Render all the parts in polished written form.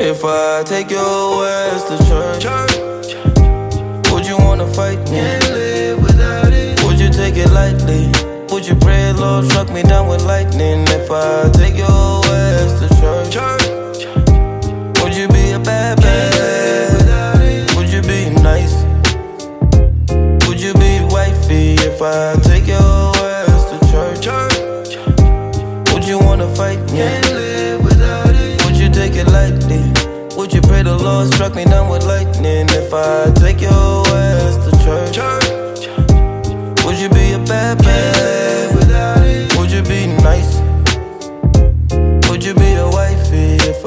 If I take your ass to church, would you wanna fight me? Can't live without it. Would you take it lightly? Would you pray, Lord, struck me down with lightning? If I take your ass to church, would you be a bad bad? Would you be nice? Would you be wifey? If I take your ass to church, would you wanna fight me? Can't live without it. Would you take it lightly? Would you pray the Lord struck me down with lightning? If I take your ass to church, would you be a bad bad? Would you be nice? Would you be a wifey? If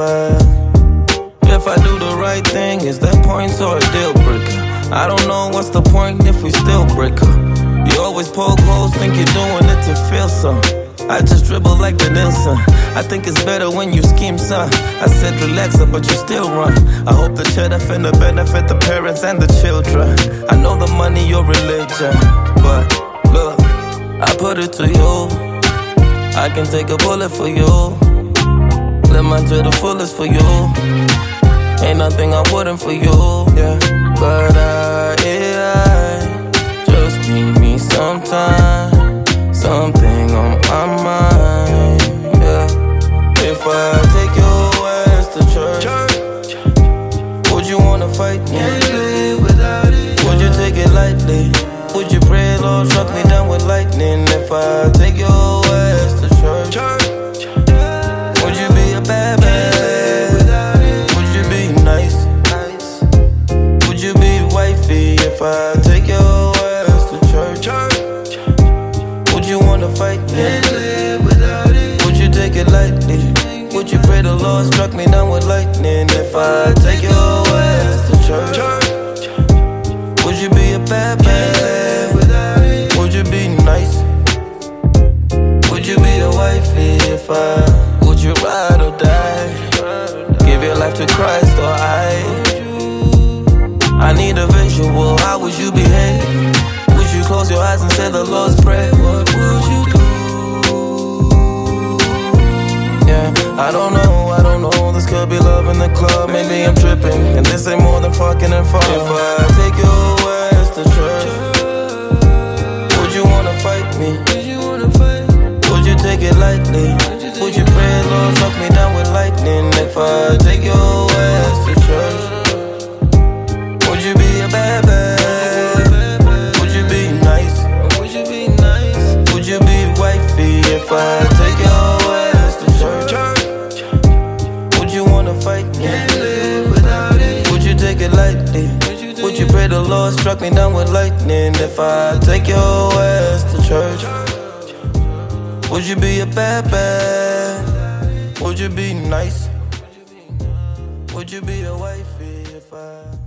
I do the right thing, is that points or a deal breaker? I don't know what's the point if we still break up. You always poke holes, think you're doing it to feel some. I just dribble like the Nilsson. I think it's better when you scheme, son. I said relax her, but you still run. I hope the cheddar finna benefit the parents and the children. I know the money your religion, but look, I put it to you, I can take a bullet for you, live mine to the fullest for you. Ain't nothing I wouldn't for you, yeah. But I just need me sometime, something on my mind, yeah. If I take your ass to church, would you wanna fight me? Can't live without it. Would you take it lightly? Would you pray, Lord, struck me down with lightning? If I take your ass to church, would you be a bad bad? Would you be nice? Would you be wifey? If I take your ass to church, would you wanna fight me? Can't live without it. Would you take it lightly? Would you pray the Lord struck me down with lightning? If I take your ass to church, would you be a bad bad? Would you be nice? Would you be a wifey? Would you ride or die? Give your life to Christ or I need a visual, how would you behave? Would you close your eyes and say the Lord's Prayer? What would you do? Yeah, I don't know, this could be love in the club. Maybe I'm tripping, and this ain't more than fucking and fun. If I take your ass to church, would you wanna fight me? Would you take it lightly? Would you pray, Lord, struck me down with lightning? If I take your ass to church, would you be a bad bad? Would you be nice? Would you be wifey? If I take your ass to church, would you wanna fight me? Would you take it lightly? Would you pray the Lord struck me down with lightning? If I take your ass to church, would you be a bad bad? Would you be nice? Would you be a wifey?